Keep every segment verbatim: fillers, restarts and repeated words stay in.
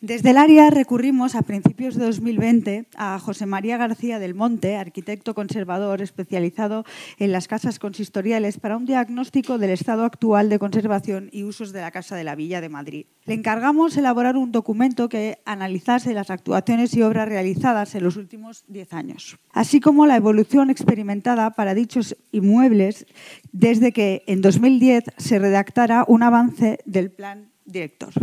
Desde el área recurrimos a principios de dos mil veinte a José María García del Monte, arquitecto conservador especializado en las casas consistoriales, para un diagnóstico del estado actual de conservación y usos de la Casa de la Villa de Madrid. Le encargamos elaborar un documento que analizase las actuaciones y obras realizadas en los últimos diez años, así como la evolución experimentada para dichos inmuebles desde que en dos mil diez se redactara un avance del plan director.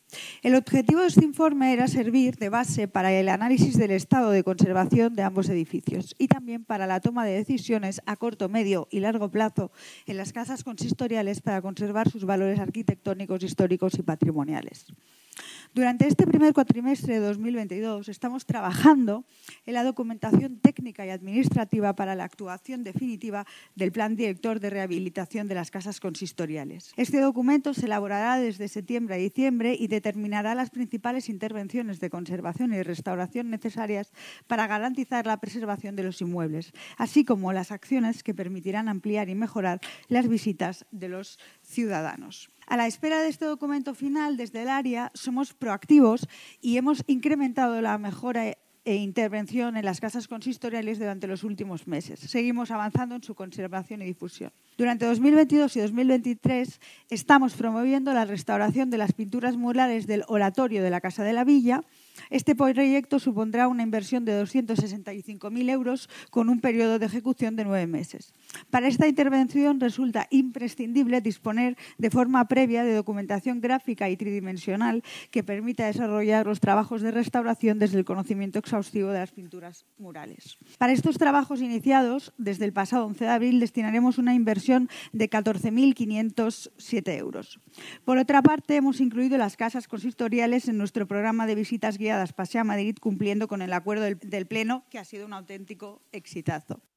El objetivo de este informe era servir de base para el análisis del estado de conservación de ambos edificios y también para la toma de decisiones a corto, medio y largo plazo en las casas consistoriales para conservar sus valores arquitectónicos, históricos y patrimoniales. Durante este primer cuatrimestre de dos mil veintidós estamos trabajando en la documentación técnica y administrativa para la actuación definitiva del Plan Director de Rehabilitación de las Casas Consistoriales. Este documento se elaborará desde septiembre a diciembre y determinará las principales intervenciones de conservación y restauración necesarias para garantizar la preservación de los inmuebles, así como las acciones que permitirán ampliar y mejorar las visitas de los ciudadanos. A la espera de este documento final, desde el área somos proactivos y hemos incrementado la mejora e intervención en las casas consistoriales durante los últimos meses. Seguimos avanzando en su conservación y difusión. Durante dos mil veintidós y dos mil veintitrés estamos promoviendo la restauración de las pinturas murales del oratorio de la Casa de la Villa. Este proyecto supondrá una inversión de doscientos sesenta y cinco mil euros con un periodo de ejecución de nueve meses. Para esta intervención resulta imprescindible disponer de forma previa de documentación gráfica y tridimensional que permita desarrollar los trabajos de restauración desde el conocimiento exhaustivo de las pinturas murales. Para estos trabajos iniciados, desde el pasado once de abril, destinaremos una inversión de catorce mil quinientos siete euros. Por otra parte, hemos incluido las casas consistoriales en nuestro programa de visitas guiadas Pasea Madrid, cumpliendo con el acuerdo del, del Pleno, que ha sido un auténtico exitazo.